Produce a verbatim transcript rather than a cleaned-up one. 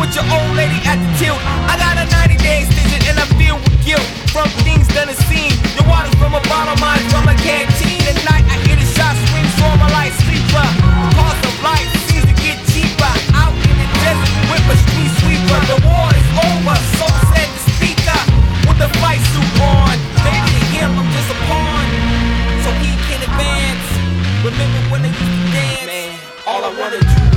with your old lady at the tilt. I got a ninety day extension and I feel with guilt from things done and seen. Your water's from a bottle, mine from a canteen. At night I hear the shots swing, so I'm a light sleeper. The cost of life seems to get cheaper. Out in the desert with a street sweeper. The war is over, so said the speaker with the fight suit on. Maybe to him I'm just a pawn, so he can advance. Remember when they used to dance? Man, all I wanna do